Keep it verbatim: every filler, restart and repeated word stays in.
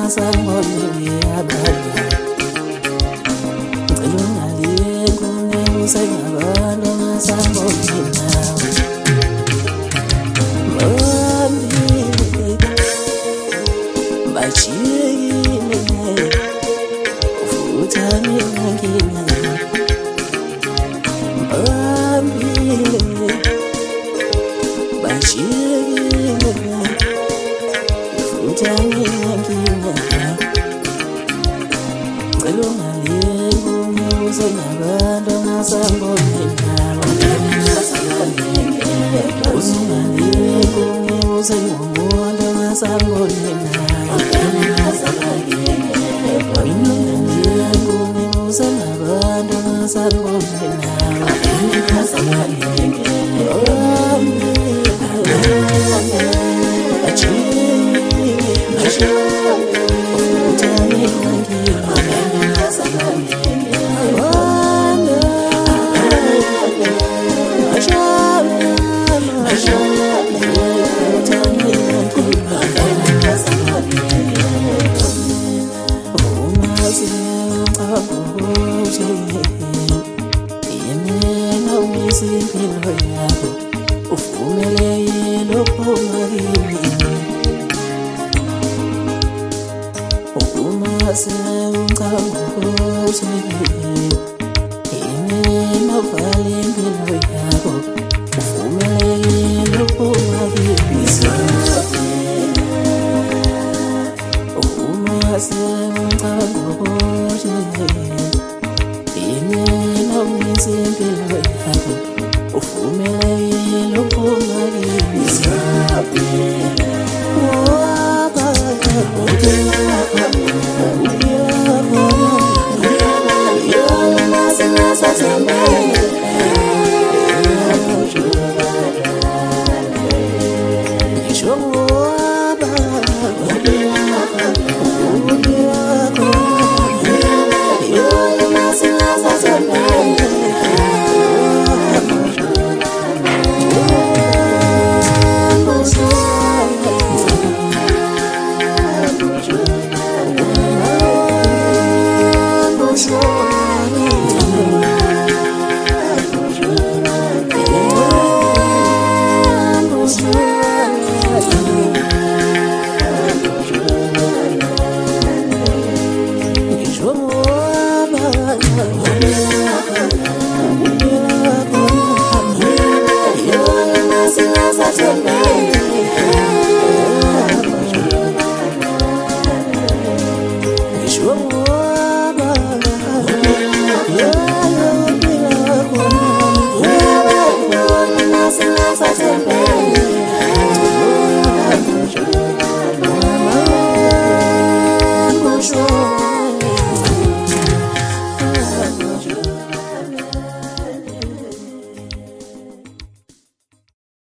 ngasangibone ngiyabala ngicela ungalingi ungibuse ngabantu ngasangibone nawe bambile bajikile futhi anginankinga bambile bajikile futhi anginankinga ngicela ungalingi ungibuse ngabantu ngasangibone nawe ungalingi ungibuse ngomuntu ngasangibone nawe ungalingi ungibuse ngabantu ngasangibone nawe impilo yakho uvumelekile lokho ngakini uma sewucabanga ukuthi yini novale impilo yakho uvumelekile lokho ngakini uma sewucabanga ukuthi yini novale impilo yakho uvumelekile lokho ngakini Show up.